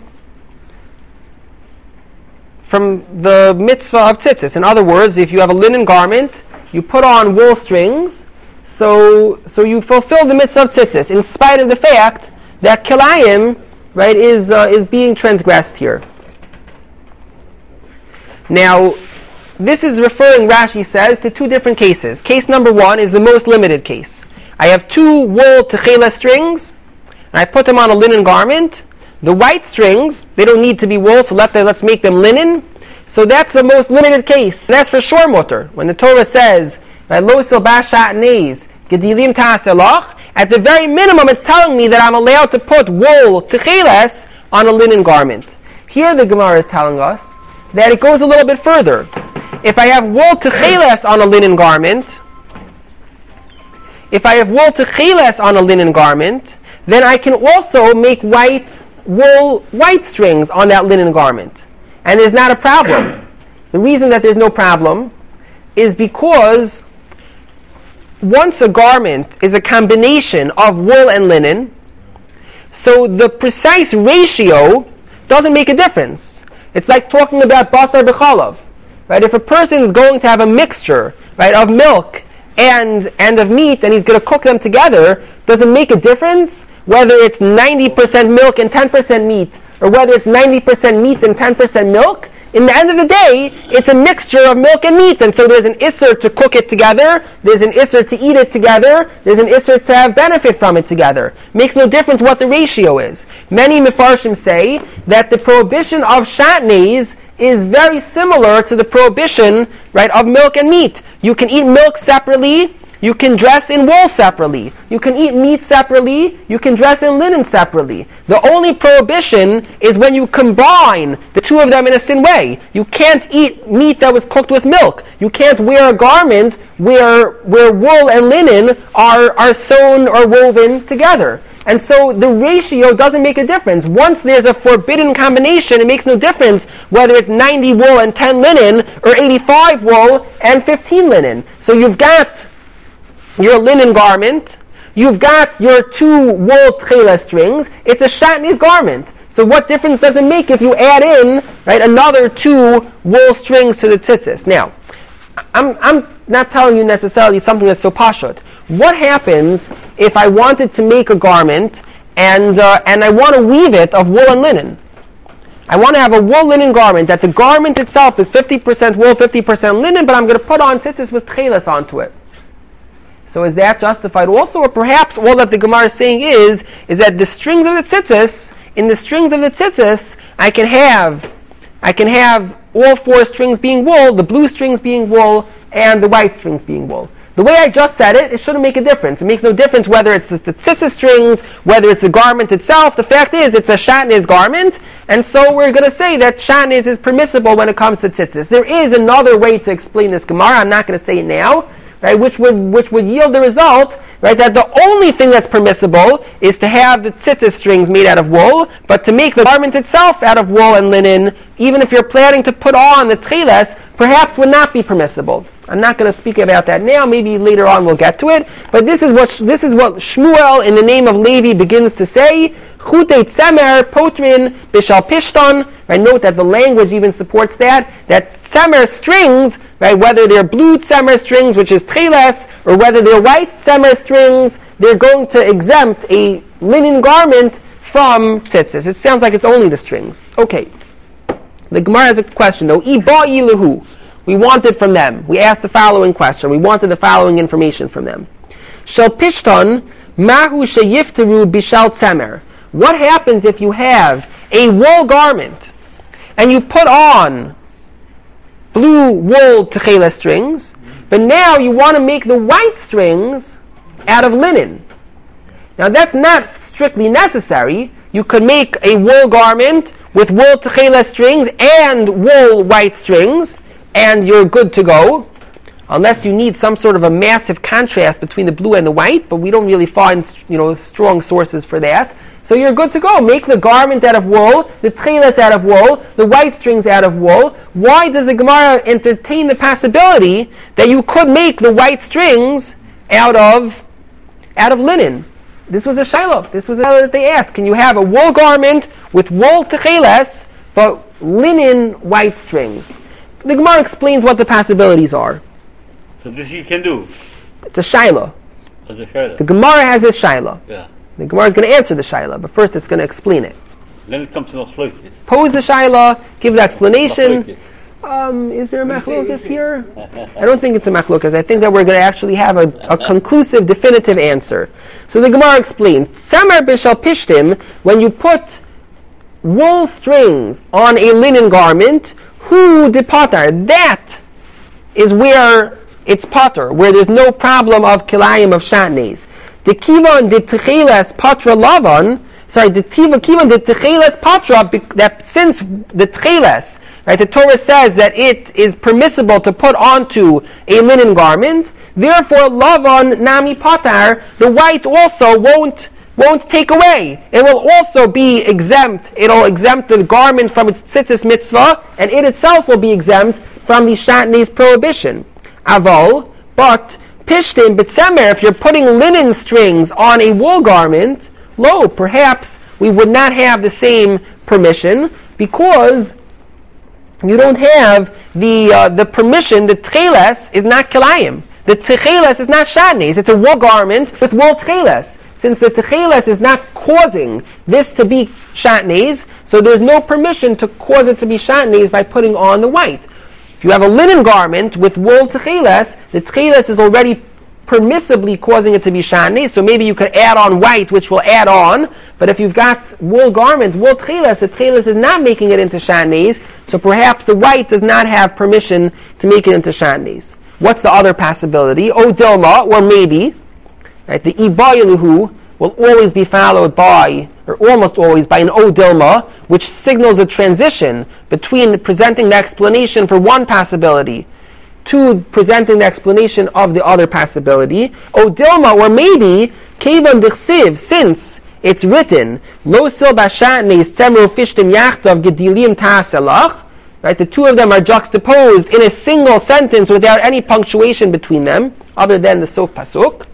from the mitzvah of tzitzis. In other words, if you have a linen garment, you put on wool strings, so so you fulfill the mitzvah of tzitzis, in spite of the fact that kilayim, right, is uh, is being transgressed here. Now, this is referring, Rashi says, to two different cases. Case number one is the most limited case. I have two wool techela strings, and I put them on a linen garment. The white strings, they don't need to be wool, so let's, let's make them linen. So that's the most limited case. And that's for shor mutter. When the Torah says, lo silbash shatnez, gedilim ta'aselach, at the very minimum it's telling me that I'm allowed to put wool techeles on a linen garment. Here the Gemara is telling us that it goes a little bit further. If I have wool techeles on a linen garment, if I have wool techeles on a linen garment, then I can also make white wool white strings on that linen garment. And there's not a problem. The reason that there's no problem is because once a garment is a combination of wool and linen, so the precise ratio doesn't make a difference. It's like talking about basar b'chalav, right? If a person is going to have a mixture, right, of milk and and of meat, and he's going to cook them together, does it make a difference whether it's ninety percent milk and ten percent meat, or whether it's ninety percent meat and ten percent milk? In the end of the day, it's a mixture of milk and meat, and so there's an isser to cook it together, there's an isser to eat it together, there's an isser to have benefit from it together. Makes no difference what the ratio is. Many Mefarshim say that the prohibition of shatnez is very similar to the prohibition, right, of milk and meat. You can eat milk separately, you can dress in wool separately. You can eat meat separately. You can dress in linen separately. The only prohibition is when you combine the two of them in a sin way. You can't eat meat that was cooked with milk. You can't wear a garment where where wool and linen are, are sewn or woven together. And so the ratio doesn't make a difference. Once there's a forbidden combination, it makes no difference whether it's ninety wool and ten linen or eighty-five wool and fifteen linen. So you've got your linen garment, you've got your two wool tchela strings, it's a shatnez garment. So what difference does it make if you add in, right, another two wool strings to the tzitzis? Now, I'm I'm not telling you necessarily something that's so pashut. What happens if I wanted to make a garment and uh, and I want to weave it of wool and linen? I want to have a wool linen garment that the garment itself is fifty percent wool, fifty percent linen, but I'm going to put on tzitzis with tchelas onto it. So is that justified also? Or perhaps all that the Gemara is saying is, is that the strings of the tzitzis, in the strings of the tzitzis, I can have I can have all four strings being wool, the blue strings being wool, and the white strings being wool. The way I just said it, it shouldn't make a difference. It makes no difference whether it's the, the tzitzis strings, whether it's the garment itself. The fact is, it's a shatnez garment, and so we're going to say that shatnez is permissible when it comes to tzitzis. There is another way to explain this Gemara. I'm not going to say it now, right? Which would which would yield the result, right? That the only thing that's permissible is to have the tzitzis strings made out of wool, but to make the garment itself out of wool and linen, even if you're planning to put on the tchilas, perhaps would not be permissible. I'm not going to speak about that now. Maybe later on we'll get to it. But this is what this is what Shmuel, in the name of Levi, begins to say. Chutei tzemer potrin bishal pishton. Right? Note that the language even supports that. That tzemer strings, right? Whether they're blue tzemer strings, which is tchilas, or whether they're white tzemer strings, they're going to exempt a linen garment from tzitzis. It sounds like it's only the strings. Okay. The Gemara has a question though. Iba iluhu. We wanted from them. We asked the following question. We wanted the following information from them. Shel pishton mahu sheyifteru bishal tzemer. What happens if you have a wool garment and you put on blue wool techela strings, but now you want to make the white strings out of linen? Now that's not strictly necessary. You could make a wool garment with wool techela strings and wool white strings, and you're good to go, unless you need some sort of a massive contrast between the blue and the white, but we don't really find, you know, strong sources for that. So you're good to go. Make the garment out of wool, the tchilas out of wool, the white strings out of wool. Why does the Gemara entertain the possibility that you could make the white strings out of out of linen? This was a shiloh. This was a shiloh that they asked. Can you have a wool garment with wool tchilas, but linen white strings? The Gemara explains what the possibilities are. So this you can do. It's a shiloh. As a shiloh. The Gemara has this shiloh. Yeah. The Gemara is going to answer the shiloh, but first it's going to explain it. Then it comes to machlokes. Pose the shiloh, give the explanation. Um, is there a machlokas here? I don't think it's a machlokas. I think that we're going to actually have a, a conclusive, definitive answer. So the Gemara explains, Samar b'shal pishtim, when you put wool strings on a linen garment, who de potter, that is where it's potter, where there's no problem of kilayim of shatnez. The kivan de techelas patra lavan, sorry, the tiva kivan de techelas patra, that since the techelas, right, the Torah says that it is permissible to put onto a linen garment, therefore lavan nami patar, the white also won't won't take away. It will also be exempt. It'll exempt the garment from its tzitzis mitzvah, and it itself will be exempt from the shatnez prohibition. Avol, but pishtim b'tzemer, if you're putting linen strings on a wool garment, lo, perhaps we would not have the same permission because you don't have the uh, the permission. The tcheles is not kilayim. The tcheles is not shatnez. It's a wool garment with wool tcheles. Since the techeles is not causing this to be shatnez, so there's no permission to cause it to be shatnez by putting on the white. If you have a linen garment with wool techeles, the techeles is already permissibly causing it to be shatnez, so maybe you could add on white, which will add on, but if you've got wool garment, wool techeles, the techeles is not making it into shatnez, so perhaps the white does not have permission to make it into shatnez. What's the other possibility? O dilma, or maybe, right, the ibayiluhu will always be followed by, or almost always, by an O dilma, which signals a transition between presenting the explanation for one possibility to presenting the explanation of the other possibility. O dilma, or maybe, kevan dichsiv, since it's written, lo sil bashatnes temru fishtim yachtav gedilim ta'aselach, right, the two of them are juxtaposed in a single sentence without any punctuation between them, other than the sof pasuk.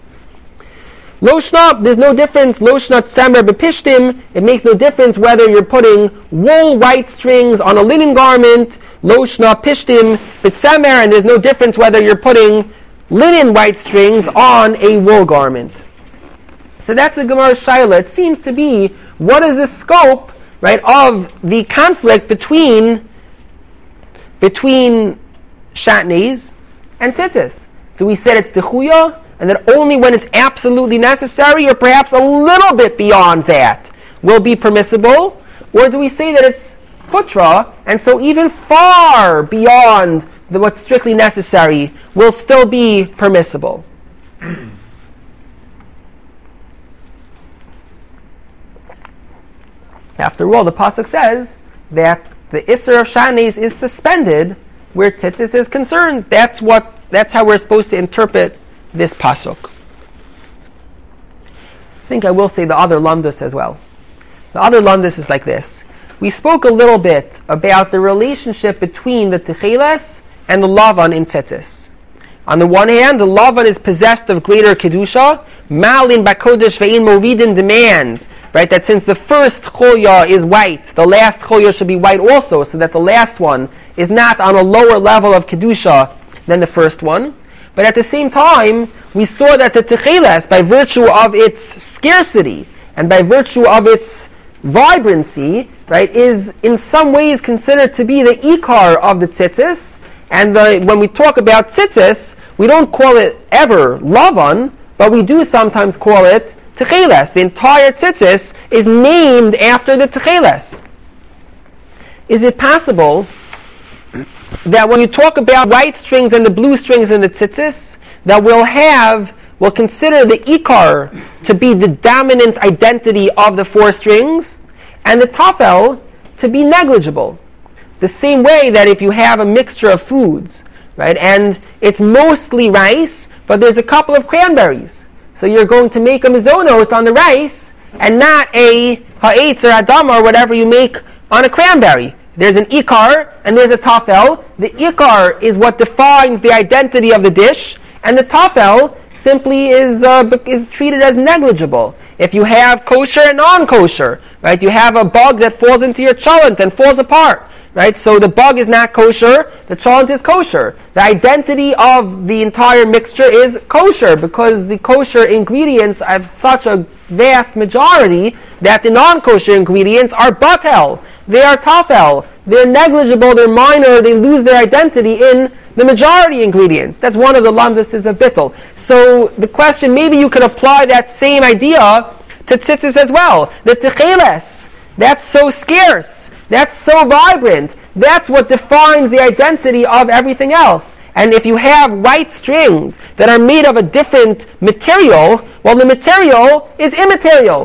Lo shnap, there's no difference. Lo shnat samer bepishtim. It makes no difference whether you're putting wool white strings on a linen garment. Lo shnap pishtim betsamer, and there's no difference whether you're putting linen white strings on a wool garment. So that's the Gemara Shaila. It seems to be, what is the scope, right, of the conflict between between shatnez and tzitzis? Do we say it's dechuya, and that only when it's absolutely necessary, or perhaps a little bit beyond that, will be permissible? Or do we say that it's hutra, and so even far beyond the, what's strictly necessary will still be permissible. After all, the pasuk says that the Isser of Shanes is suspended where tzitzis is concerned. That's what. That's how we're supposed to interpret this pasuk. I think I will say the other lumdus as well. The other lumdus is like this. We spoke a little bit about the relationship between the Techeles and the Lavan in tzitzis. On the one hand, the Lavan is possessed of greater kedusha. Malin bakodesh ve'in movidin demands, right, that since the first cholya is white, the last cholya should be white also, so that the last one is not on a lower level of kedusha than the first one. But at the same time, we saw that the Techeles, by virtue of its scarcity and by virtue of its vibrancy, right, is in some ways considered to be the ikar of the tzitzis. And the, when we talk about tzitzis, we don't call it ever Lavan, but we do sometimes call it Techeles. The entire tzitzis is named after the Techeles. Is it possible that when you talk about white strings and the blue strings in the tzitzis, that we'll have, we'll consider the ikar to be the dominant identity of the four strings, and the tafel to be negligible? The same way that if you have a mixture of foods, right, and it's mostly rice, but there's a couple of cranberries, so you're going to make a mizonos on the rice, and not a ha'etz or adama or whatever you make on a cranberry. There's an ikar and there's a tafel. The ikar is what defines the identity of the dish, and the tafel simply is uh, is treated as negligible. If you have kosher and non-kosher, right, you have a bug that falls into your cholent and falls apart, right? So the bug is not kosher, the cholent is kosher. The identity of the entire mixture is kosher because the kosher ingredients have such a vast majority that the non-kosher ingredients are batel, they are tafel, they're negligible, they're minor, they lose their identity in the majority ingredients. That's one of the lamdases of bittul. So the question, maybe you could apply that same idea to tzitzis as well. The techeles, that's so scarce, that's so vibrant, that's what defines the identity of everything else. And if you have white strings that are made of a different material, well, the material is immaterial.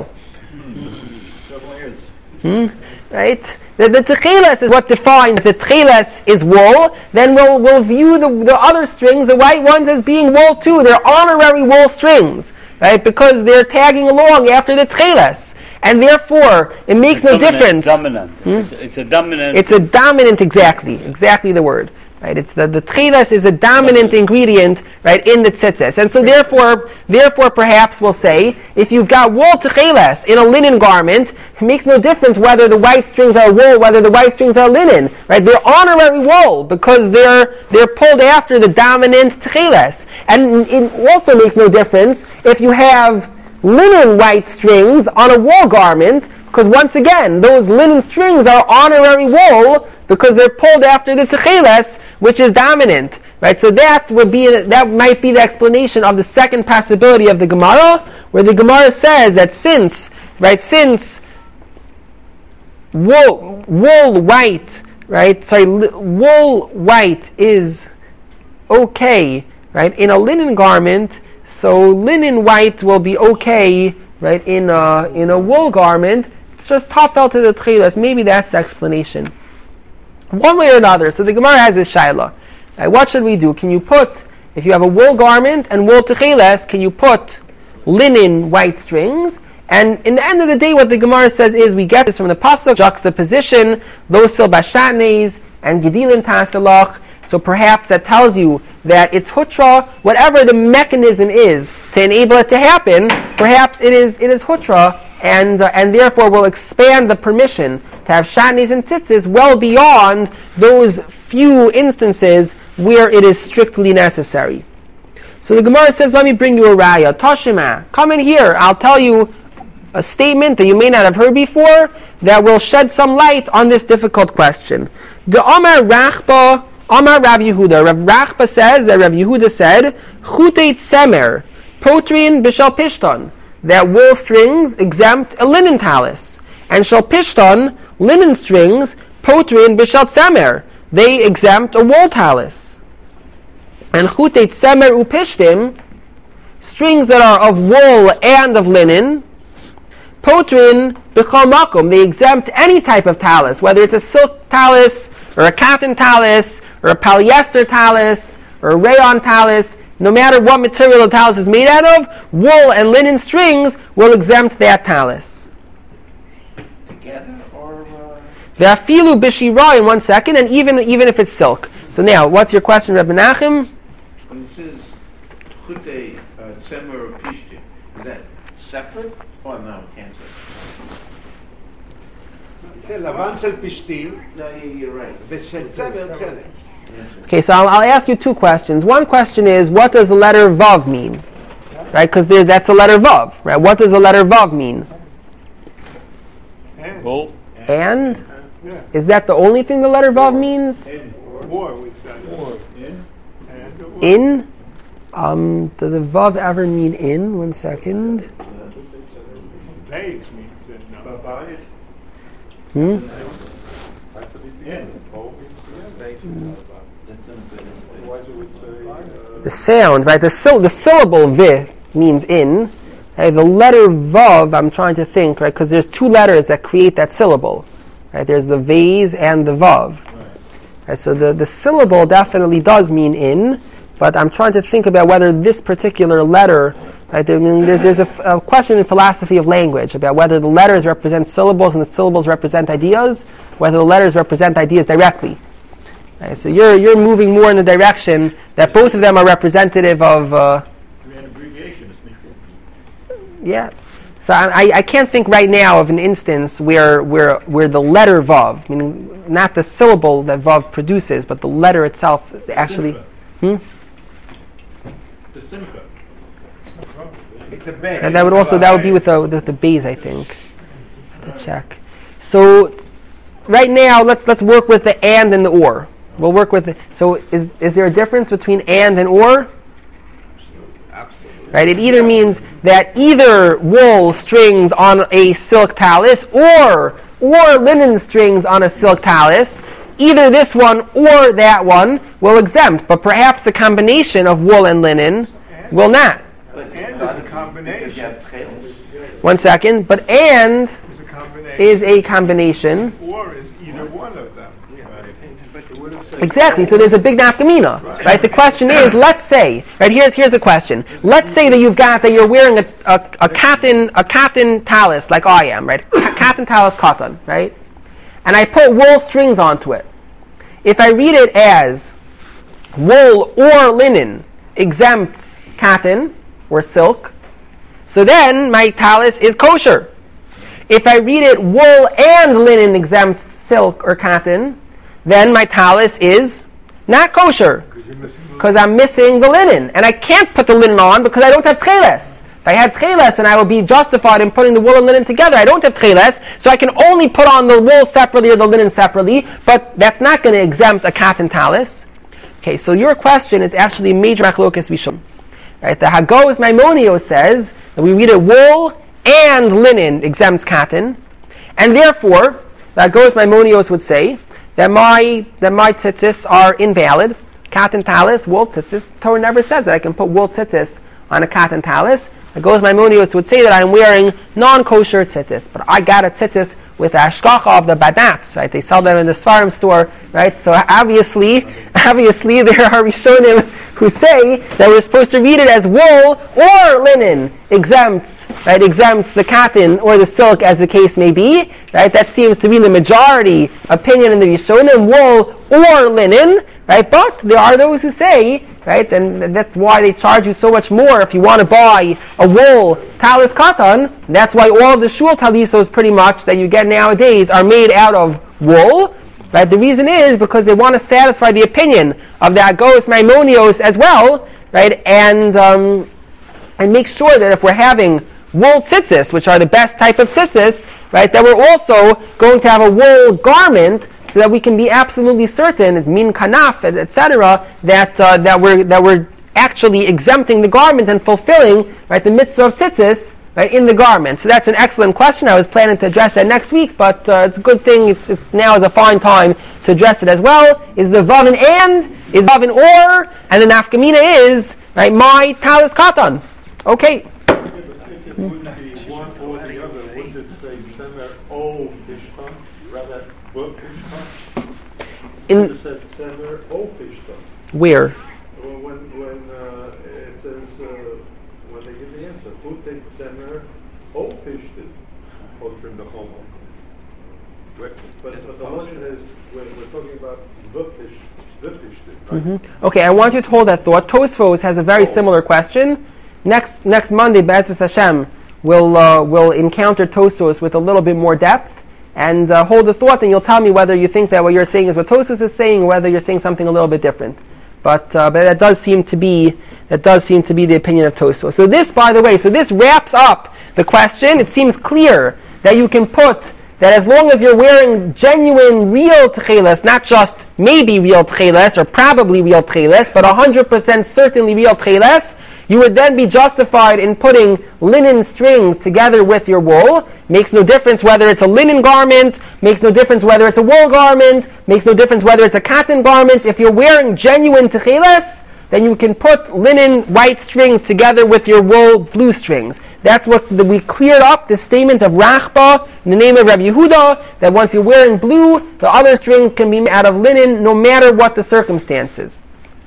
Hmm? Right? The, the techeles is what defines the techeles is wool. Then we'll we'll view the, the other strings, the white ones, as being wool too. They're honorary wool strings, right? Because they're tagging along after the techeles. And therefore, it makes it's no dominant, difference. Dominant. Hmm? It's, it's a dominant. It's a dominant, exactly, exactly the word. Right? It's the the techeles is a dominant ingredient, right, in the tzitzis, and so therefore, therefore, perhaps we'll say if you've got wool techeles in a linen garment, it makes no difference whether the white strings are wool, whether the white strings are linen. Right? They're honorary wool because they're they're pulled after the dominant techeles, and it also makes no difference if you have linen white strings on a wool garment, because once again, those linen strings are honorary wool because they're pulled after the techeles, which is dominant, right? So that would be that might be the explanation of the second possibility of the Gemara, where the Gemara says that since, right, since wool, wool white, right, sorry, wool white is okay, right, in a linen garment, so linen white will be okay, right, in a in a wool garment. It's just tafel to the techeles. Maybe that's the explanation. One way or another. So the Gemara has this shaila. Right, what should we do? Can you put, if you have a wool garment and wool techeles, can you put linen white strings? And in the end of the day, what the Gemara says is, we get this from the pasuk, juxtaposition, losil bashatnes, and gedilin tasalach. So perhaps that tells you that it's hutra, whatever the mechanism is to enable it to happen, perhaps it is it is hutra, and uh, and therefore will expand the permission to have shatnes and tzitzis well beyond those few instances where it is strictly necessary. So the Gemara says, let me bring you a raya. Tashima, come in here. I'll tell you a statement that you may not have heard before that will shed some light on this difficult question. The Amar Rachba, Amar Rav Yehuda. Rav Rachba says that Rav Yehuda said, Chutei tzemer, potrin b'shal pishton, that wool strings exempt a linen talus, and shal pishton, linen strings, potrin b'shel tzemer. They exempt a wool talus. And chutei tzemer upishtim, strings that are of wool and of linen, potrin b'chol makom. They exempt any type of talus, whether it's a silk talus, or a cotton talus, or a polyester talus, or a rayon talus. No matter what material the talus is made out of, wool and linen strings will exempt that talus. Together or? Ve'afilu b'shira in one second, and even even if it's silk. So now, what's your question, Reb Menachem? When it says chutei tzemer or pishtim, is that separate or no? Can't say. לבן של פשתים No, you're right. ושל צמר חלק. Okay, so I'll, I'll ask you two questions. One question is, what does the letter Vav mean? Right, because that's the letter Vav. Right, what does the letter Vav mean? Wool. And? Yeah. Is that the only thing the letter Vav means? War, we said. War. And war. In? Um, does a Vav ever mean in? One second. Days means that no. Hmm? The sound, right? The, sil- the syllable vi means in. Right? The letter vav, I'm trying to think, right? Because there's two letters that create that syllable. Right? There's the vase and the vav. Right? So the, the syllable definitely does mean in, but I'm trying to think about whether this particular letter, right? There, there's a, a question in philosophy of language about whether the letters represent syllables and the syllables represent ideas, whether the letters represent ideas directly. Right, so you're you're moving more in the direction that both of them are representative of. Uh, yeah, so I, I can't think right now of an instance where where where the letter vav, meaning not the syllable that vav produces, but the letter itself actually. Hmm? The simcha. And that would also that would be with the with the base, I think. To check. So right now, let's let's work with the and and the or. We'll work with it. So is is there a difference between and and or? Absolutely. Right? It either means that either wool strings on a silk talus or or linen strings on a silk talus, either this one or that one will exempt, but perhaps the combination of wool and linen will not. But And is a combination. Because you have trails. One second. But and Is a combination. is a combination. Or is either one of them. Exactly. So there's a big nafkamina, right? The question is, let's say, right? Here's here's the question. Let's say that you've got that you're wearing a a, a cotton a cotton talus like I am, right? A cotton talus cotton, right? And I put wool strings onto it. If I read it as wool or linen exempts cotton or silk, so then my talus is kosher. If I read it wool and linen exempts silk or cotton, then my talus is not kosher because I'm missing the linen, and I can't put the linen on because I don't have tcheles. If I had tcheles, then I would be justified in putting the wool and linen together. I don't have tcheles, so I can only put on the wool separately or the linen separately, but that's not going to exempt a cotton talus. Okay, so your question is actually major machlokas rishon. Right? The Hagos Maimonios says that we read it wool and linen exempts cotton, and therefore the Hagos Maimonios would say that my that my tzitzis are invalid. Cotton talus, wool tzitzis. Torah never says that I can put wool tzitzis on a cotton talus. The Hagos Maimonios would say that I'm wearing non-kosher tzitzis, but I got a tzitzis with the hashgacha of the badatz, right? They sell them in the Svarim store, right? So obviously, obviously there are Rishonim who say that we're supposed to read it as wool or linen exempts, right? Exempts the cotton or the silk, as the case may be, right? That seems to be the majority opinion in the Rishonim, wool or linen, right? But there are those who say, right, and that's why they charge you so much more if you want to buy a wool talus katan. That's why all of the shul talisos pretty much that you get nowadays are made out of wool. Right? The reason is because they want to satisfy the opinion of the Hagos Maimonios as well, right? And um, and make sure that if we're having wool tzitzis, which are the best type of tzitzis, right, that we're also going to have a wool garment, so that we can be absolutely certain, min kanaf, et cetera, that uh, that we're that we're actually exempting the garment and fulfilling, right, the mitzvah of tzitzis, right, in the garment? So that's an excellent question. I was planning to address that next week, but uh, it's a good thing. It's, it's now is a fine time to address it as well. Is the vav an and? Is vav an or? And the nafkamina is, right, my talis katan. Okay. If it wouldn't be one or the other, wouldn't it say semer o pishtan rather than pishtan? In It said semer o pishtan. where? Well, when when uh, it says uh, when they give the answer, who takes semer o pishtan from the homo? But, but the motion is when we're talking about the pish, the pishtan, right? Mm-hmm. Okay, I want you to hold that thought. Tosfos has a very similar question. Next next Monday, Be'ezus Hashem, we'll uh, will encounter Tosfos with a little bit more depth, and uh, hold the thought, and you'll tell me whether you think that what you're saying is what Tosfos is saying, or whether you're saying something a little bit different. But uh, but that does seem to be that does seem to be the opinion of Tosfos. So this, by the way, so this wraps up the question. It seems clear that you can put that as long as you're wearing genuine, real tcheles, not just maybe real tcheles or probably real tcheles, but one hundred percent certainly real tcheles, you would then be justified in putting linen strings together with your wool. Makes no difference whether it's a linen garment, makes no difference whether it's a wool garment, makes no difference whether it's a cotton garment. If you're wearing genuine techeles, then you can put linen white strings together with your wool blue strings. That's what the, we cleared up the statement of Rachba in the name of Rabbi Yehuda, that once you're wearing blue, the other strings can be made out of linen no matter what the circumstances.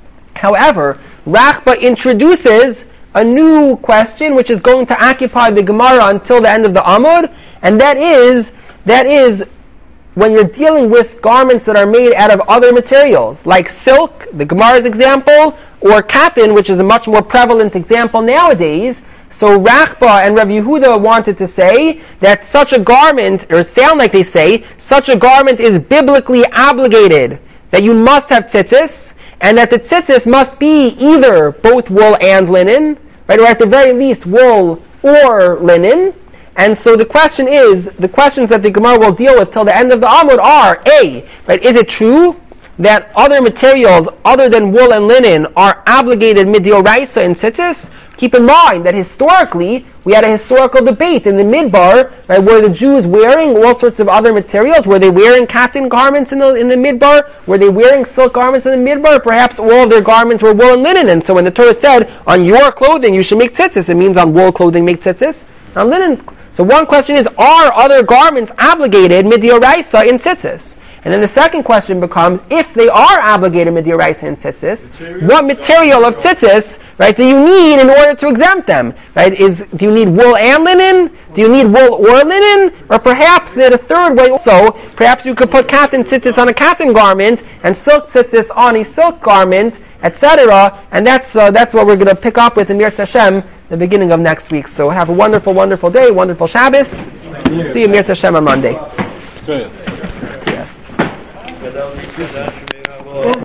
However, Rachba introduces a new question which is going to occupy the Gemara until the end of the Amud, and that is that is when you're dealing with garments that are made out of other materials, like silk, the Gemara's example, or cotton, which is a much more prevalent example nowadays. So Rachba and Rabbi Yehuda wanted to say that such a garment, or sound like they say, such a garment is biblically obligated, that you must have tzitzis, and that the tzitzis must be either both wool and linen, right, or at the very least wool or linen. And so the question is, the questions that the Gemara will deal with till the end of the Amud are, A, right, is it true that other materials other than wool and linen are obligated midioraisa in tzitzis? Keep in mind that historically, we had a historical debate in the Midbar, right, were the Jews wearing all sorts of other materials? Were they wearing cotton garments in the in the Midbar? Were they wearing silk garments in the Midbar? Perhaps all of their garments were wool and linen. And so when the Torah said, on your clothing you should make tzitzis, it means on wool clothing make tzitzis, on linen. So one question is, are other garments obligated midioraisa in tzitzis? And then the second question becomes, if they are obligated midioraisa in tzitzis, material? What material of tzitzis, right, do you need in order to exempt them? Right? Is do you need wool and linen? Do you need wool or linen? Or perhaps there's a third way also, perhaps you could put cotton tzitzis on a cotton garment and silk tzitzis on a silk garment, et cetera. And that's uh, that's what we're going to pick up with in Mir Hashem the beginning of next week. So have a wonderful, wonderful day, wonderful Shabbos. We'll see you Mir Hashem on Monday. Good. Yes.